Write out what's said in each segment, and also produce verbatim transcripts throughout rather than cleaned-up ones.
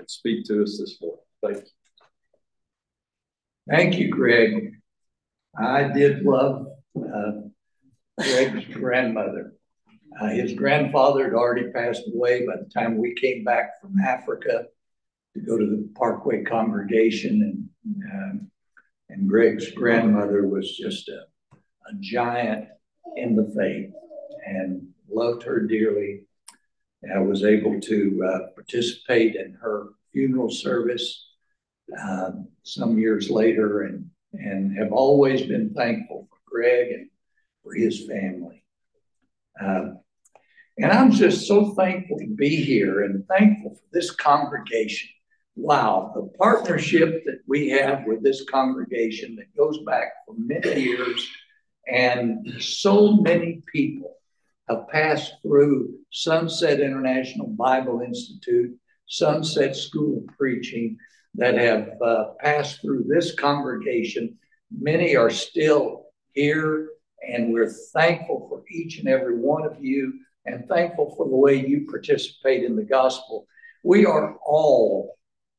and speak to us this morning. Thank you. Thank you, Greg. I did love uh, Greg's grandmother. Uh, his grandfather had already passed away by the time we came back from Africa to go to the Parkway congregation, and um, and Greg's grandmother was just a, a giant in the faith and loved her dearly. I was able to uh, participate in her funeral service uh, some years later, and, and have always been thankful for Greg and for his family. Uh, and I'm just so thankful to be here and thankful for this congregation. Wow, the partnership that we have with this congregation that goes back for many years, and so many people have passed through Sunset International Bible Institute, Sunset School of Preaching, that have uh, passed through this congregation. Many are still here, and we're thankful for each and every one of you, and thankful for the way you participate in the gospel. We are all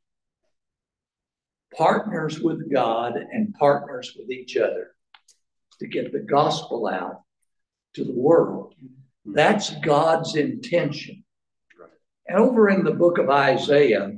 partners with God and partners with each other to get the gospel out to the world. That's God's intention. And over in the book of Isaiah,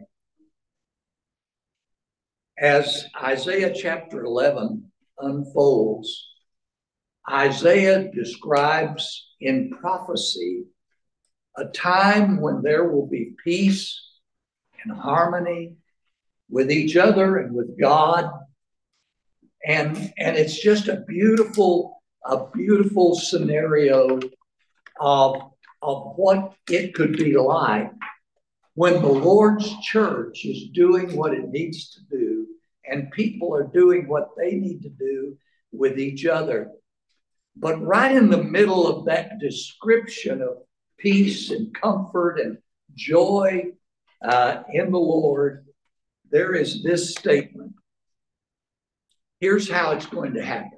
as Isaiah chapter eleven unfolds, Isaiah describes in prophecy a time when there will be peace and harmony with each other and with God. And, and it's just a beautiful, a beautiful scenario of, of what it could be like when the Lord's church is doing what it needs to do, and people are doing what they need to do with each other. But right in the middle of that description of peace and comfort and joy uh, in the Lord, there is this statement. Here's how it's going to happen.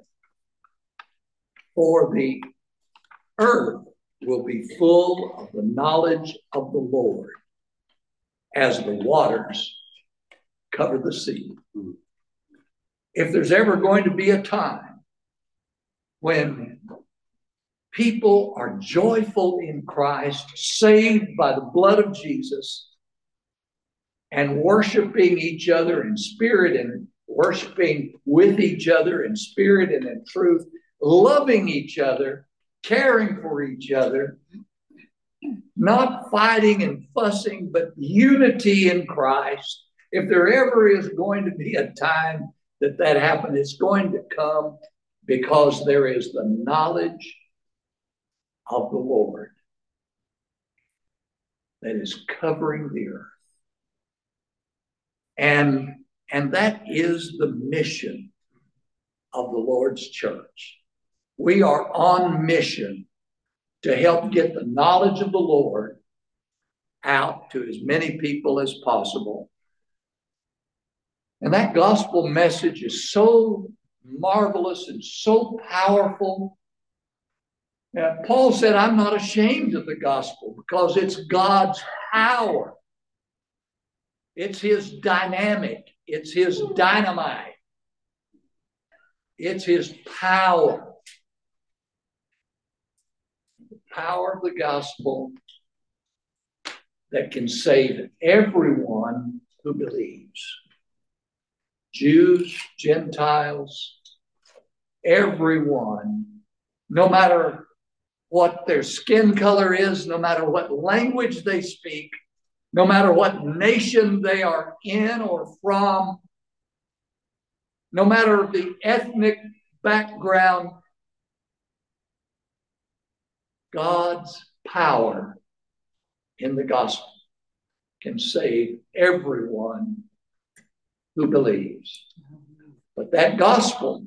For the earth will be full of the knowledge of the Lord as the waters cover the sea. If there's ever going to be a time when people are joyful in Christ, saved by the blood of Jesus, and worshiping each other in spirit and worshiping with each other in spirit and in truth, loving each other, caring for each other, not fighting and fussing, but unity in Christ. If there ever is going to be a time that that happens, it's going to come because there is the knowledge of the Lord that is covering the earth. And, and that is the mission of the Lord's church. We are on mission to help get the knowledge of the Lord out to as many people as possible. And that gospel message is so marvelous and so powerful. Now, Paul said, I'm not ashamed of the gospel because it's God's power. It's his dynamic. It's his dynamite. It's his power. The power of the gospel that can save everyone who believes. Jews, Gentiles, everyone, no matter what their skin color is, no matter what language they speak, no matter what nation they are in or from, no matter the ethnic background, God's power in the gospel can save everyone who believes. But that gospel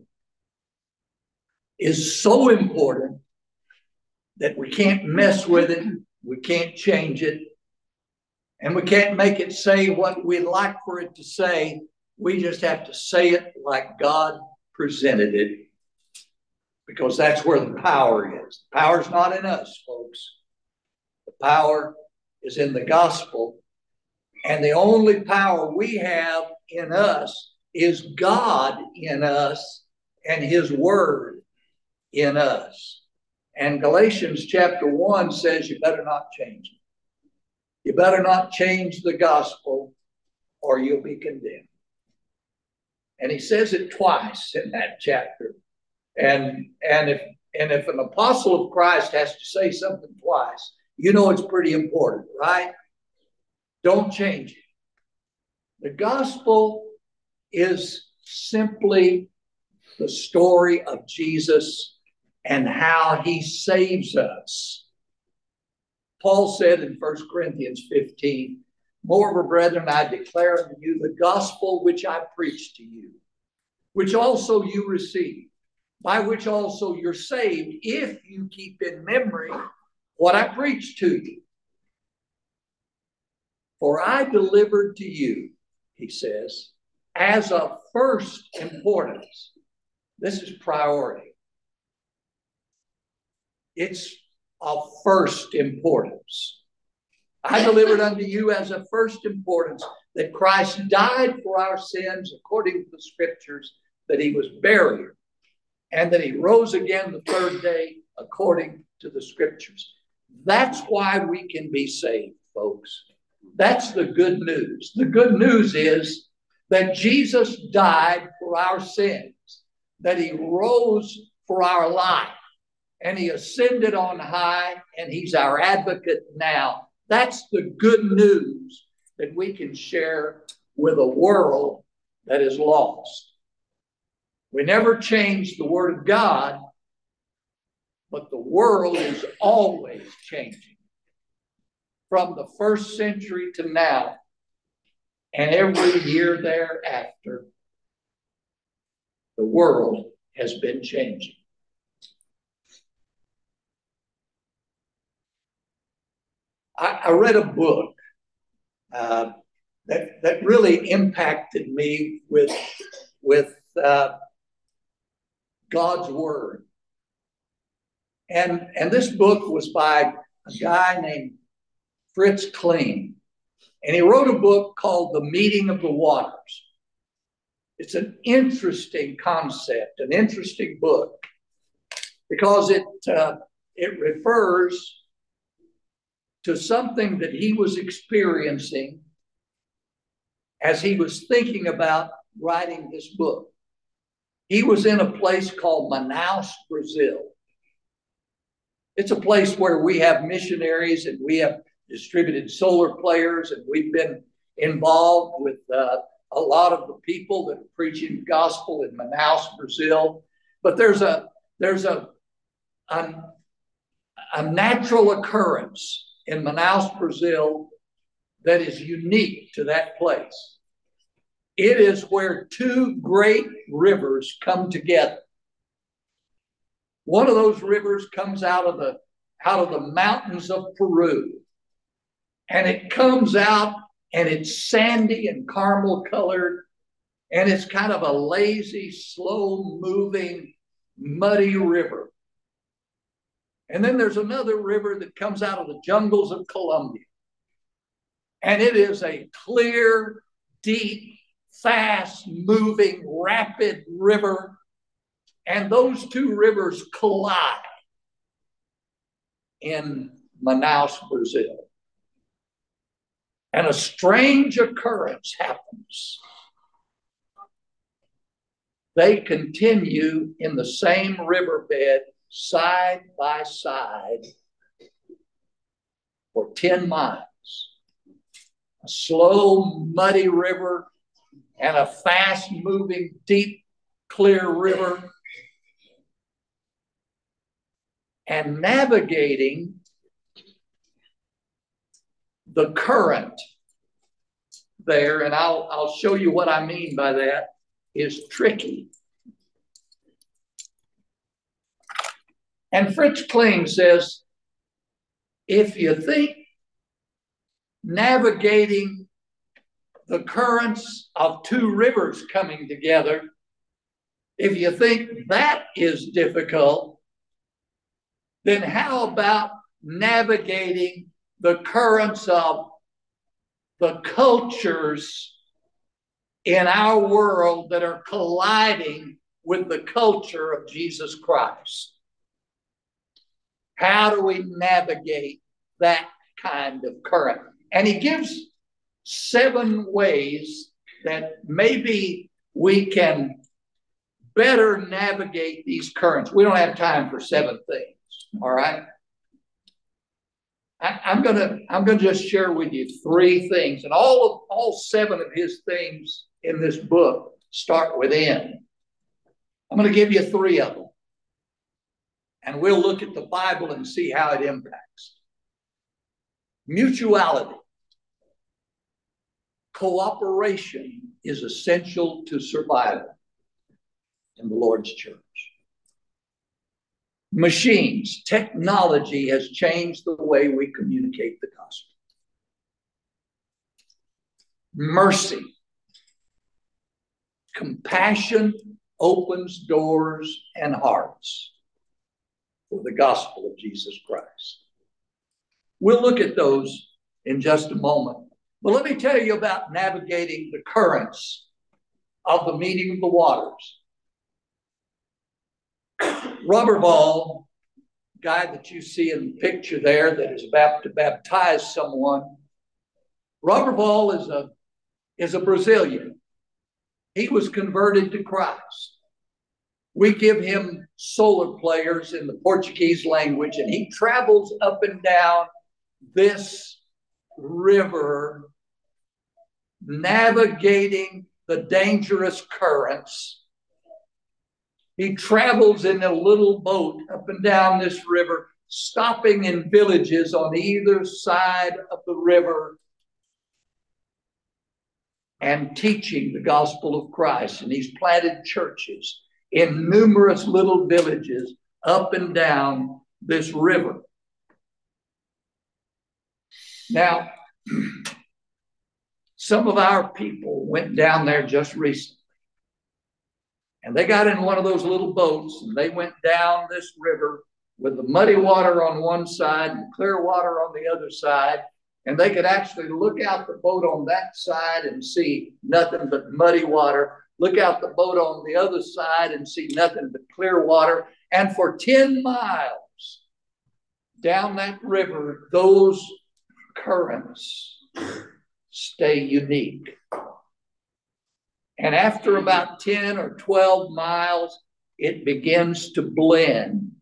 is so important that we can't mess with it, we can't change it, and we can't make it say what we'd like for it to say. We just have to say it like God presented it, because that's where the power is. The power's not in us, folks. The power is in the gospel And the only power we have in us is God in us and his word in us. And Galatians chapter one says you better not change it. You better not change the gospel or you'll be condemned. And he says it twice in that chapter. And, and, if, and if an apostle of Christ has to say something twice, you know it's pretty important, right? Don't change it. The gospel is simply the story of Jesus and how he saves us. Paul said in First Corinthians fifteen, moreover, brethren, I declare unto you the gospel which I preached to you, which also you received, by which also you're saved, if you keep in memory what I preached to you. For I delivered to you, he says, as of first importance. This is priority. It's of first importance. I delivered unto you as of first importance that Christ died for our sins according to the scriptures, that he was buried, and that he rose again the third day according to the scriptures. That's why we can be saved, folks. That's the good news. The good news is that Jesus died for our sins, that he rose for our life, and he ascended on high, and he's our advocate now. That's the good news that we can share with a world that is lost. We never change the word of God, but the world is always changing. From the first century to now, and every year thereafter, the world has been changing. I, I read a book uh, that, that really impacted me with, with uh, God's word. And, and this book was by a guy named Fritz Klein. And he wrote a book called The Meeting of the Waters. It's an interesting concept, an interesting book, because it, uh, it refers to something that he was experiencing as he was thinking about writing this book. He was in a place called Manaus, Brazil. It's a place where we have missionaries and we have distributed solar players, and we've been involved with uh, a lot of the people that are preaching the gospel in Manaus, Brazil. But there's a there's a, a, a natural occurrence in Manaus, Brazil that is unique to that place. It is where two great rivers come together. One of those rivers comes out of the out of the mountains of Peru. And it comes out and it's sandy and caramel colored. And it's kind of a lazy, slow moving, muddy river. And then there's another river that comes out of the jungles of Colombia. And it is a clear, deep, fast moving, rapid river. And those two rivers collide in Manaus, Brazil. And a strange occurrence happens. They continue in the same riverbed side by side for ten miles. A slow, muddy river and a fast-moving, deep, clear river. And navigating the current there, and I'll, I'll show you what I mean by that, is tricky. And Fritz Klein says, if you think navigating the currents of two rivers coming together, if you think that is difficult, then how about navigating the currents of the cultures in our world that are colliding with the culture of Jesus Christ. How do we navigate that kind of current? And he gives seven ways that maybe we can better navigate these currents. We don't have time for seven things, all right? I, I'm gonna I'm gonna just share with you three things, and all of all seven of his things in this book start with N. I'm gonna give you three of them, and we'll look at the Bible and see how it impacts. Mutuality. Cooperation is essential to survival in the Lord's church. Machines, technology has changed the way we communicate the gospel. Mercy. Compassion opens doors and hearts for the gospel of Jesus Christ. We'll look at those in just a moment. But let me tell you about navigating the currents of the meeting of the waters. Roberval, guy that you see in the picture there that is about to baptize someone, Roberval is a, is a Brazilian. He was converted to Christ. We give him solar players in the Portuguese language, and he travels up and down this river, navigating the dangerous currents. He travels in a little boat up and down this river, stopping in villages on either side of the river and teaching the gospel of Christ. And he's planted churches in numerous little villages up and down this river. Now, some of our people went down there just recently. And they got in one of those little boats and they went down this river with the muddy water on one side and clear water on the other side. And they could actually look out the boat on that side and see nothing but muddy water. Look out the boat on the other side and see nothing but clear water. And for ten miles down that river, those currents stay unique. And after about ten or twelve miles, it begins to blend.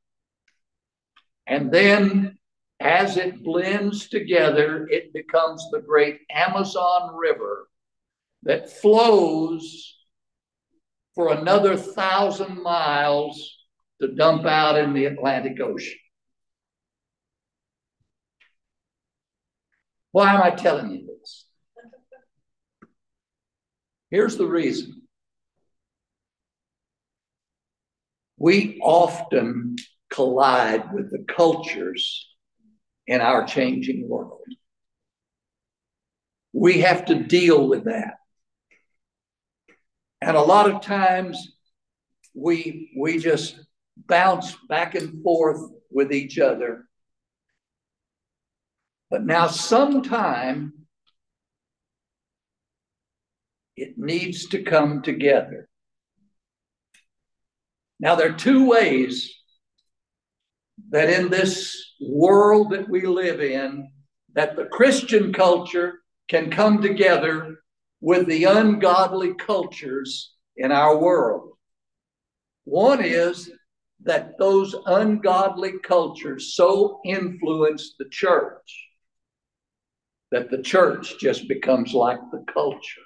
And then as it blends together, it becomes the great Amazon River that flows for another thousand miles to dump out in the Atlantic Ocean. Why am I telling you this? Here's the reason. We often collide with the cultures in our changing world. We have to deal with that. And a lot of times we, we just bounce back and forth with each other. But now sometime it needs to come together. Now there are two ways that in this world that we live in, that the Christian culture can come together with the ungodly cultures in our world. One is that those ungodly cultures so influence the church that the church just becomes like the culture.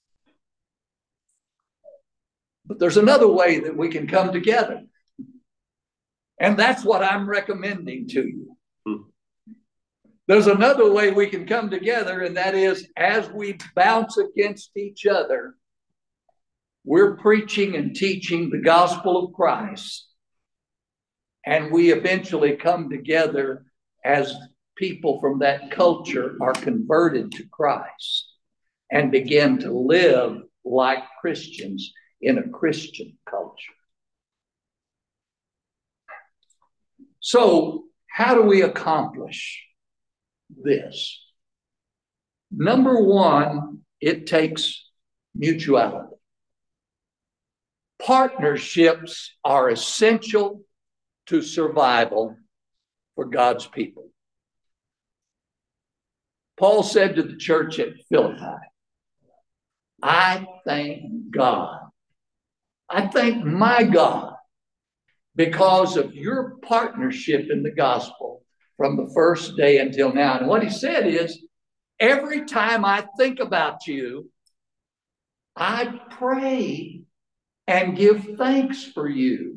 But there's another way that we can come together. And that's what I'm recommending to you. Hmm. There's another way we can come together, and that is as we bounce against each other, we're preaching and teaching the gospel of Christ. And we eventually come together as people from that culture are converted to Christ and begin to live like Christians in a Christian culture. So, how do we accomplish this? Number one, it takes mutuality. Partnerships are essential to survival for God's people. Paul said to the church at Philippi, I thank God. I thank my God because of your partnership in the gospel from the first day until now. And what he said is, every time I think about you, I pray and give thanks for you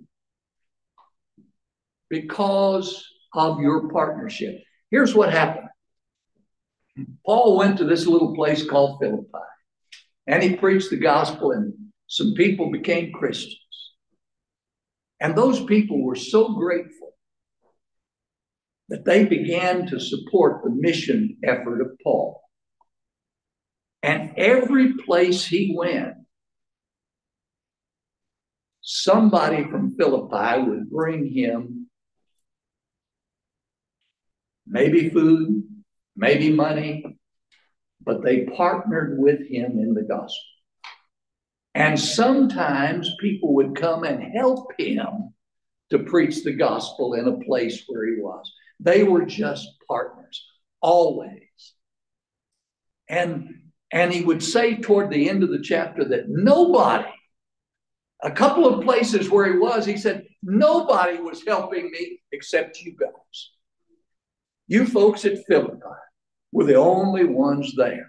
because of your partnership. Here's what happened. Paul went to this little place called Philippi, and he preached the gospel, and some people became Christians. And those people were so grateful that they began to support the mission effort of Paul. And every place he went, somebody from Philippi would bring him maybe food, maybe money, but they partnered with him in the gospel. And sometimes people would come and help him to preach the gospel in a place where he was. They were just partners, always. And, and he would say toward the end of the chapter that nobody, a couple of places where he was, he said, nobody was helping me except you guys. You folks at Philippi were the only ones there.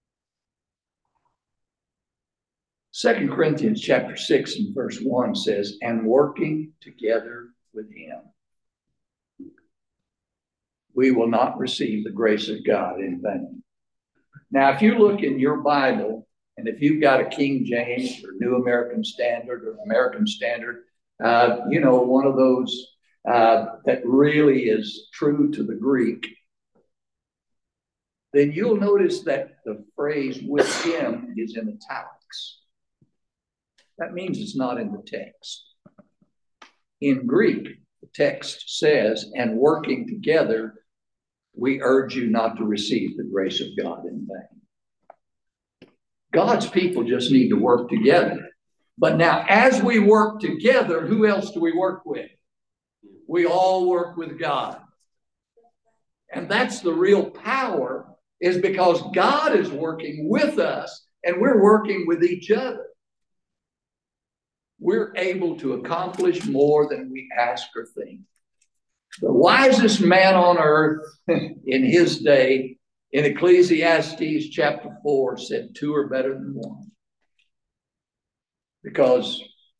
Second Corinthians chapter six and verse one says, and working together with him, we will not receive the grace of God in vain. Now, if you look in your Bible, and if you've got a King James or New American Standard or American Standard, uh, you know, one of those uh, that really is true to the Greek, then you'll notice that the phrase with him is in italics. That means it's not in the text. In Greek, the text says, and working together, we urge you not to receive the grace of God in vain. God's people just need to work together. But now, as we work together, who else do we work with? We all work with God. And that's the real power, is because God is working with us and we're working with each other. We're able to accomplish more than we ask or think. The wisest man on earth in his day, in Ecclesiastes chapter four, said two are better than one. Because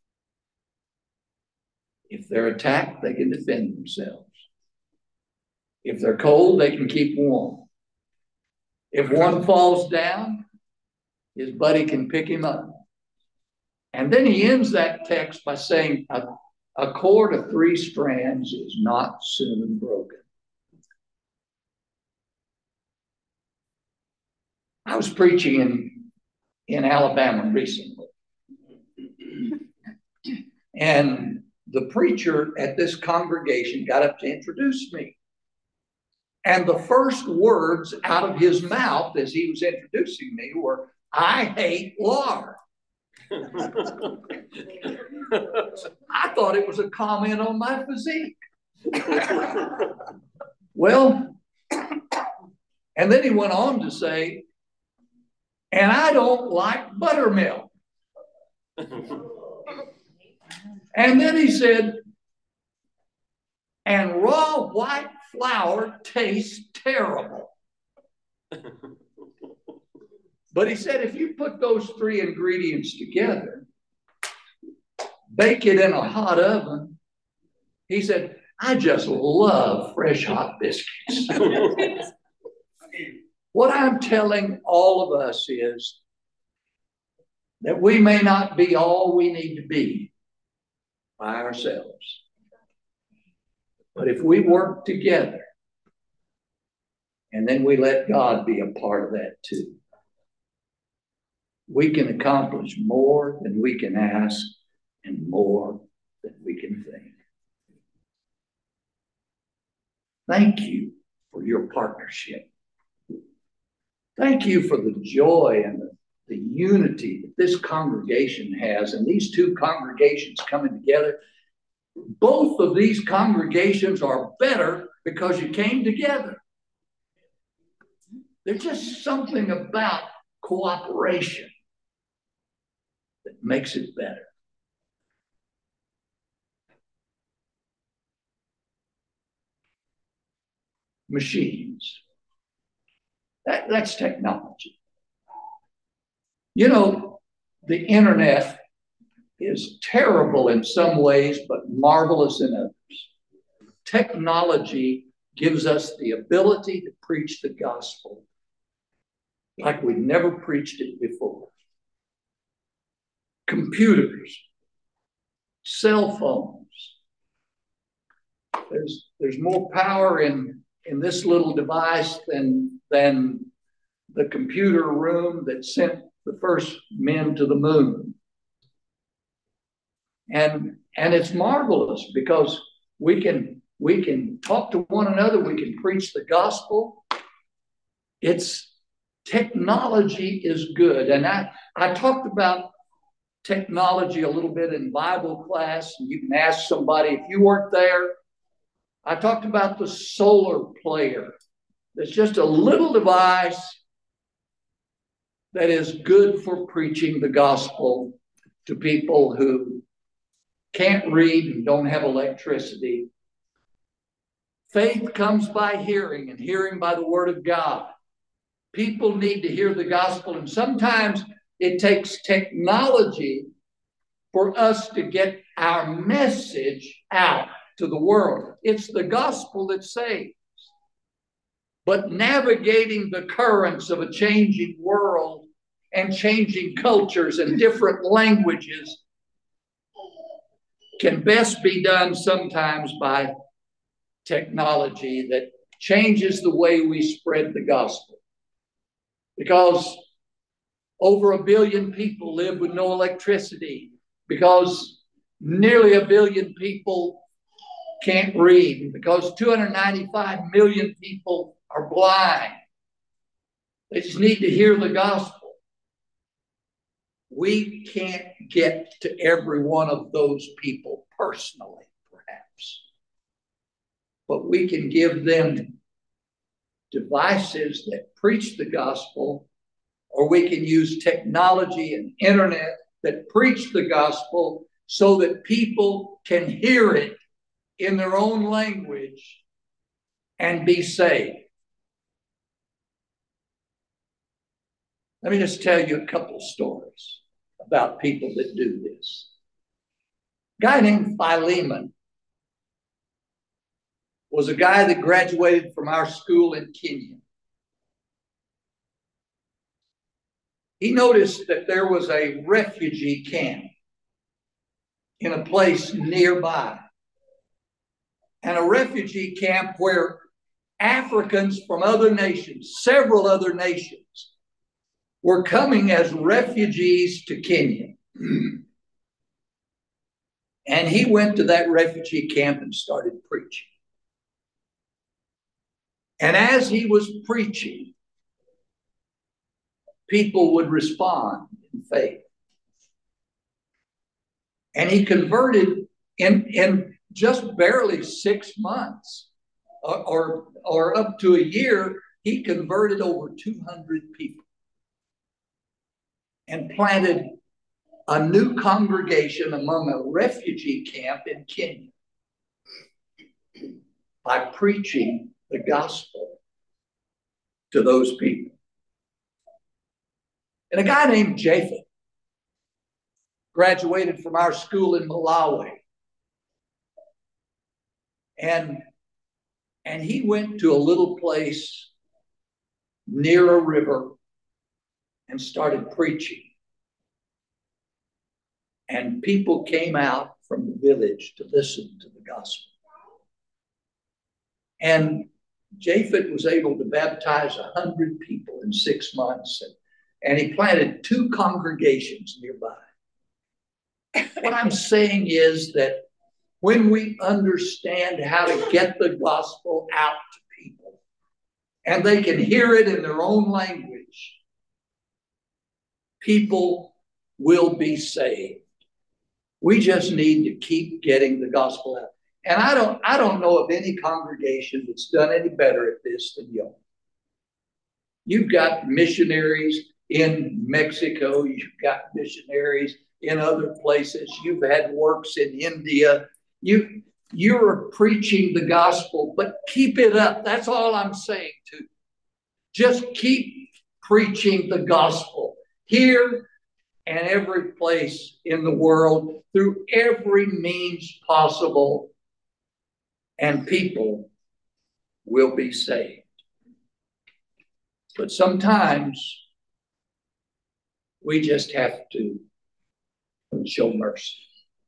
if they're attacked, they can defend themselves. If they're cold, they can keep warm. If one falls down, his buddy can pick him up. And then he ends that text by saying, a, a cord of three strands is not soon broken. I was preaching in, in Alabama recently. And the preacher at this congregation got up to introduce me. And the first words out of his mouth as he was introducing me were, I hate lard. I thought it was a comment on my physique. Well, and then he went on to say, and I don't like buttermilk. And then he said, and raw white flour tastes terrible. But he said, if you put those three ingredients together, bake it in a hot oven, he said, I just love fresh hot biscuits. What I'm telling all of us is that we may not be all we need to be by ourselves. But if we work together, and then we let God be a part of that too, we can accomplish more than we can ask and more than we can think. Thank you for your partnership. Thank you for the joy and the, the unity that this congregation has, and these two congregations coming together. Both of these congregations are better because you came together. There's just something about cooperation that makes it better. Machines. That, that's technology. You know, the internet is terrible in some ways, but marvelous in others. Technology gives us the ability to preach the gospel like we've never preached it before. Computers, cell phones. There's, there's more power in, in this little device than, than the computer room that sent the first men to the moon. And, and it's marvelous because we can, we can talk to one another. We can preach the gospel. It's technology is good. And I, I talked about technology a little bit in Bible class. And you can ask somebody if you weren't there. I talked about the solar player. It's just a little device that is good for preaching the gospel to people who can't read and don't have electricity. Faith comes by hearing, and hearing by the word of God. People need to hear the gospel, and sometimes it takes technology for us to get our message out to the world. It's the gospel that saves. But navigating the currents of a changing world and changing cultures and different languages can best be done sometimes by technology that changes the way we spread the gospel. Because over a billion people live with no electricity, because nearly a billion people can't read, because two hundred ninety-five million people are blind. They just need to hear the gospel. We can't get to every one of those people personally, perhaps. But we can give them devices that preach the gospel, or we can use technology and internet that preach the gospel so that people can hear it in their own language and be saved. Let me just tell you a couple of stories about people that do this. A guy named Philemon was a guy that graduated from our school in Kenya. He noticed that there was a refugee camp in a place nearby, and a refugee camp where Africans from other nations, several other nations, were coming as refugees to Kenya. And he went to that refugee camp and started preaching. And as he was preaching, people would respond in faith. And he converted in, in just barely six months or, or, or up to a year, he converted over two hundred people and planted a new congregation among a refugee camp in Kenya by preaching the gospel to those people. And a guy named Japheth graduated from our school in Malawi. And, and he went to a little place near a river and started preaching. And people came out from the village to listen to the gospel. And Japheth was able to baptize a hundred people in six months. And, and he planted two congregations nearby. What I'm saying is that when we understand how to get the gospel out to people, and they can hear it in their own language, people will be saved. We just need to keep getting the gospel out. And I don't, I don't know of any congregation that's done any better at this than you. You've got missionaries in Mexico. You've got missionaries in other places. You've had works in India. You, you're preaching the gospel, but keep it up. That's all I'm saying to you. Just keep preaching the gospel here and every place in the world through every means possible, and people will be saved. But sometimes we just have to show mercy.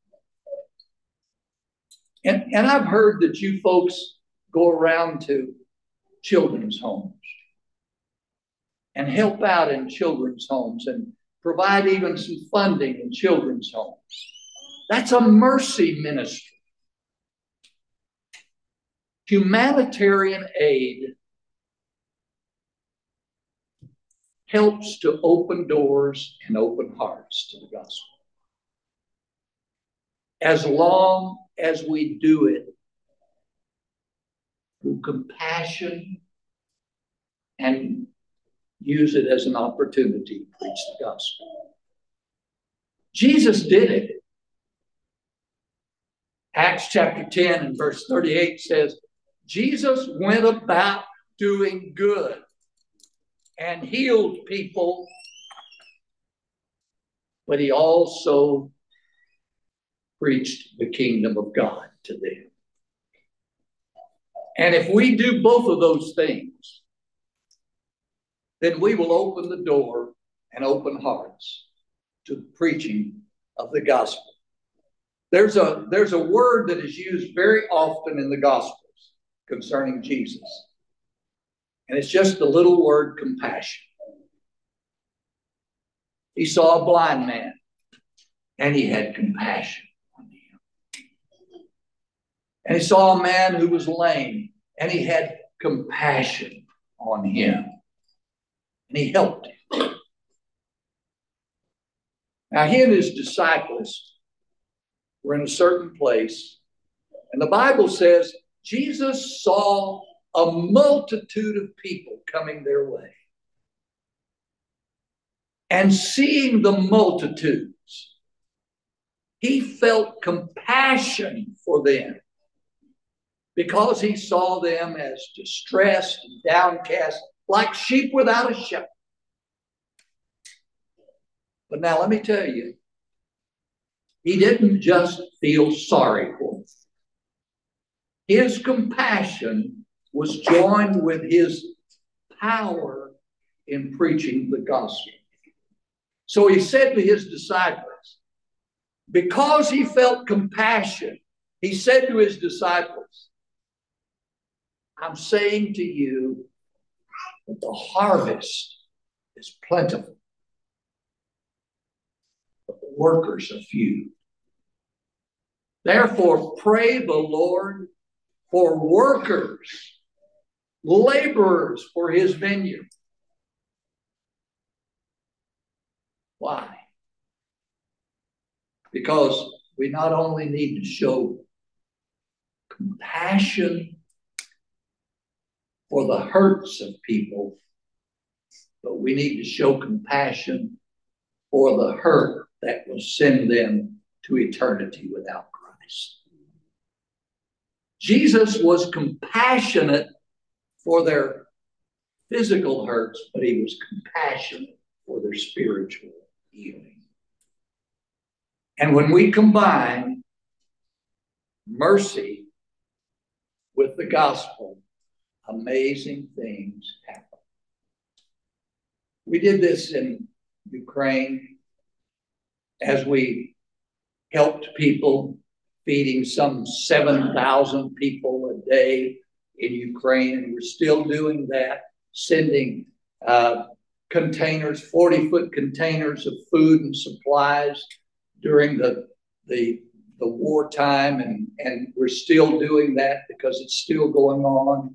And, and I've heard that you folks go around to children's homes and help out in children's homes and provide even some funding in children's homes. That's a mercy ministry. Humanitarian aid helps to open doors and open hearts to the gospel. As long as we do it through compassion and use it as an opportunity to preach the gospel. Jesus did it. Acts chapter ten and verse thirty-eight says, Jesus went about doing good and healed people, but he also preached the kingdom of God to them. And if we do both of those things, then we will open the door and open hearts to the preaching of the gospel. There's a, there's a word that is used very often in the Gospels concerning Jesus. And it's just the little word compassion. He saw a blind man and he had compassion on him. And he saw a man who was lame and he had compassion on him. And he helped him. Now he and his disciples were in a certain place. And the Bible says Jesus saw a multitude of people coming their way. And seeing the multitudes, he felt compassion for them because he saw them as distressed and downcast, like sheep without a shepherd. But now let me tell you, he didn't just feel sorry for them. His compassion was joined with his power in preaching the gospel. So he said to his disciples, because he felt compassion, he said to his disciples, I'm saying to you that the harvest is plentiful, but the workers are few. Therefore, pray the Lord for workers, laborers for his vineyard. Why? Because we not only need to show compassion for the hurts of people, but we need to show compassion for the hurt that will send them to eternity without Christ. Jesus was compassionate for their physical hurts, but he was compassionate for their spiritual healing. And when we combine mercy with the gospel, amazing things happen. We did this in Ukraine as we helped people, feeding some seven thousand people a day in Ukraine. And we're still doing that, sending uh, containers, forty-foot containers of food and supplies during the, the, the wartime. And, and we're still doing that because it's still going on.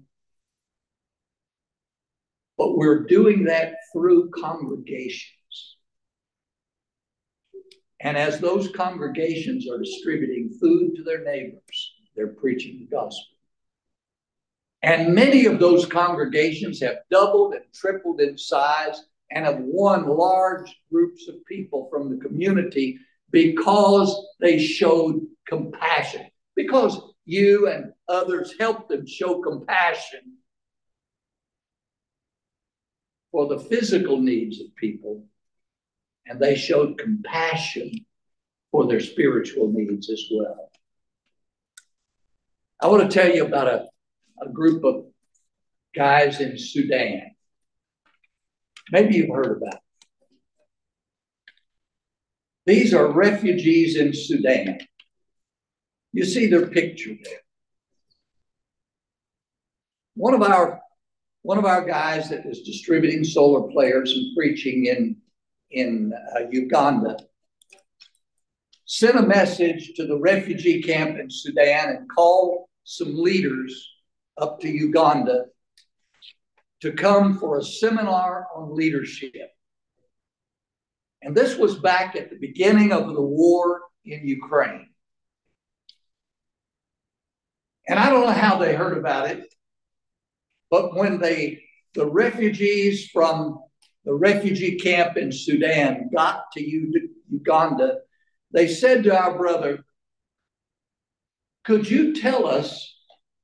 But we're doing that through congregations. And as those congregations are distributing food to their neighbors, they're preaching the gospel. And many of those congregations have doubled and tripled in size and have won large groups of people from the community because they showed compassion. Because you and others helped them show compassion for the physical needs of people, and they showed compassion for their spiritual needs as well. I want to tell you about a, a group of guys in Sudan. Maybe you've heard about it. These are refugees in Sudan. You see their picture there. One of our one of our guys that was distributing solar players and preaching in in uh, Uganda sent a message to the refugee camp in Sudan and called some leaders up to Uganda to come for a seminar on leadership. And this was back at the beginning of the war in Ukraine. And I don't know how they heard about it, but when they, the refugees from the refugee camp in Sudan got to Uganda, they said to our brother, could you tell us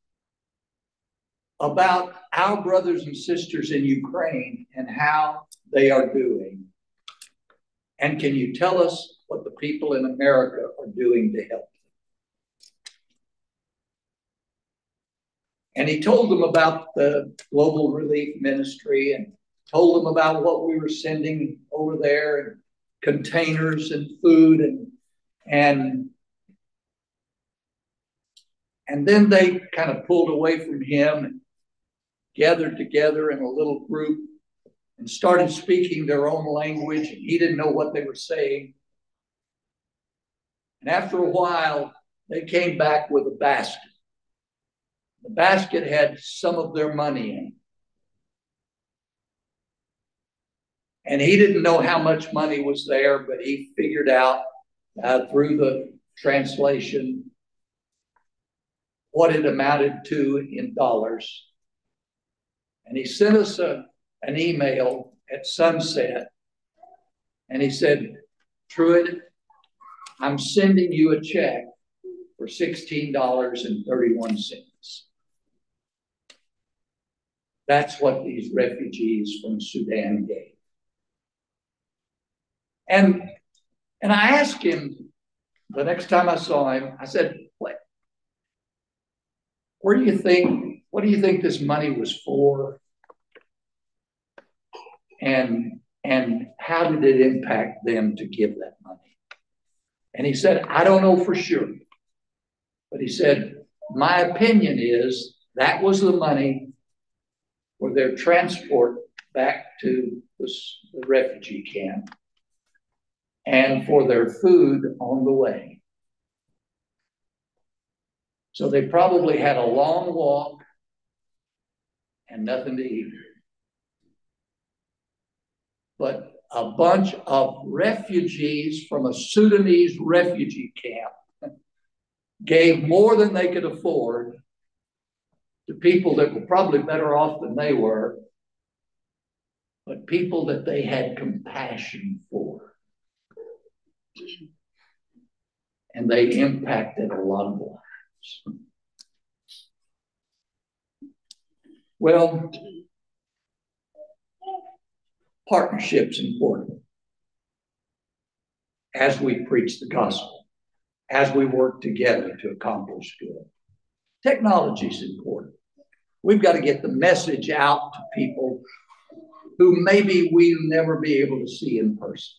about our brothers and sisters in Ukraine and how they are doing? And can you tell us what the people in America are doing to help them? And he told them about the Global Relief Ministry and told them about what we were sending over there, and containers and food, and and and then they kind of pulled away from him and gathered together in a little group and started speaking their own language, and he didn't know what they were saying. And after a while, they came back with a basket. The basket had some of their money in it. And he didn't know how much money was there, but he figured out uh, through the translation what it amounted to in dollars. And he sent us a, an email at sunset. And he said, Truett, I'm sending you a check for sixteen dollars and thirty-one cents. That's what these refugees from Sudan gave. And, and I asked him the next time I saw him, I said, what, where do you think, what do you think this money was for? And, and how did it impact them to give that money? And he said, I don't know for sure. But he said, my opinion is that was the money for their transport back to the, the refugee camp and for their food on the way. So they probably had a long walk and nothing to eat. But a bunch of refugees from a Sudanese refugee camp gave more than they could afford to people that were probably better off than they were, but people that they had compassion for. And they impacted a lot of lives. Well, partnership's important as we preach the gospel, as we work together to accomplish good. Technology is important. We've got to get the message out to people who maybe we'll never be able to see in person.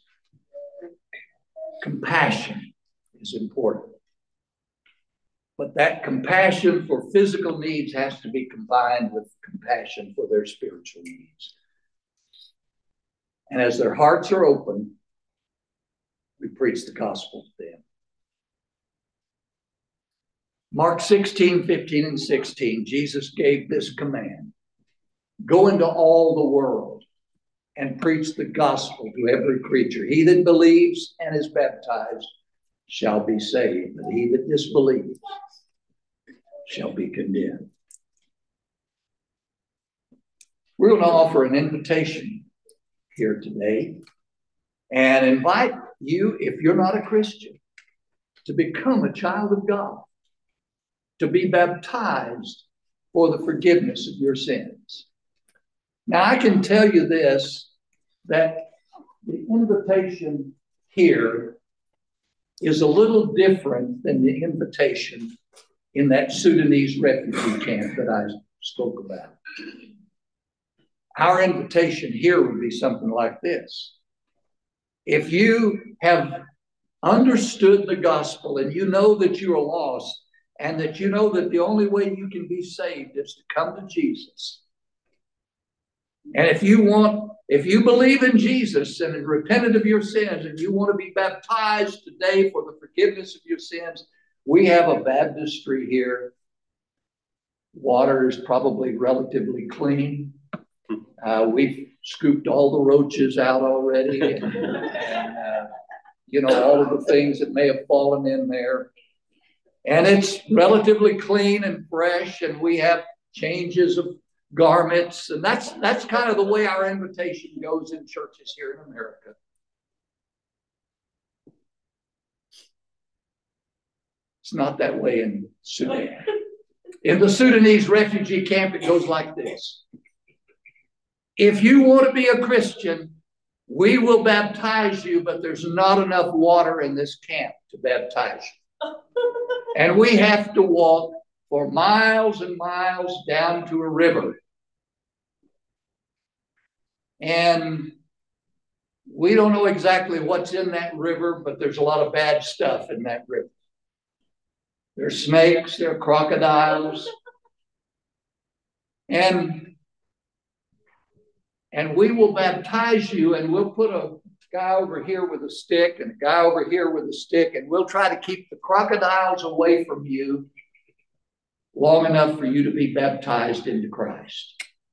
Compassion is important. But that compassion for physical needs has to be combined with compassion for their spiritual needs. And as their hearts are open, we preach the gospel to them. Mark sixteen, fifteen, and sixteen, Jesus gave this command. Go into all the world and preach the gospel to every creature. He that believes and is baptized shall be saved, but he that disbelieves shall be condemned. We're going to offer an invitation here today and invite you, if you're not a Christian, to become a child of God, to be baptized for the forgiveness of your sins. Now, I can tell you this, that the invitation here is a little different than the invitation in that Sudanese refugee camp that I spoke about. Our invitation here would be something like this. If you have understood the gospel and you know that you are lost and that you know that the only way you can be saved is to come to Jesus. And if you want, if you believe in Jesus and have repented of your sins and you want to be baptized today for the forgiveness of your sins, we have a baptistry here. Water is probably relatively clean. Uh, we've scooped all the roaches out already and, and uh, you know, all of the things that may have fallen in there. And it's relatively clean and fresh, and we have changes of garments. And that's, that's kind of the way our invitation goes in churches here in America. It's not that way in Sudan. In the Sudanese refugee camp, it goes like this. If you want to be a Christian, we will baptize you, but there's not enough water in this camp to baptize you. And we have to walk for miles and miles down to a river. And we don't know exactly what's in that river, but there's a lot of bad stuff in that river. There's snakes, there are crocodiles. And And we will baptize you, and we'll put a guy over here with a stick and a guy over here with a stick, and we'll try to keep the crocodiles away from you long enough for you to be baptized into Christ.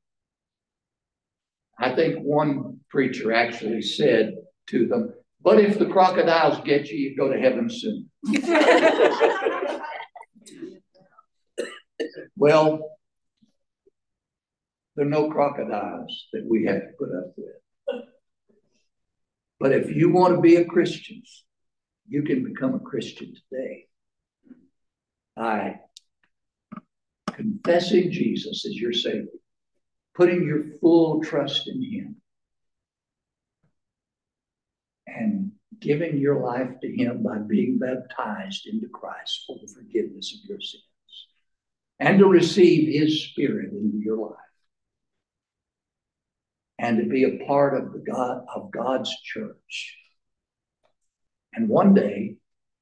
I think one preacher actually said to them, but if the crocodiles get you, you go to heaven soon. Well, there are no crocodiles that we have to put up with. But if you want to be a Christian, you can become a Christian today by confessing Jesus as your Savior, putting your full trust in Him, and giving your life to Him by being baptized into Christ for the forgiveness of your sins, and to receive His Spirit into your life, and to be a part of the God of God's church. And one day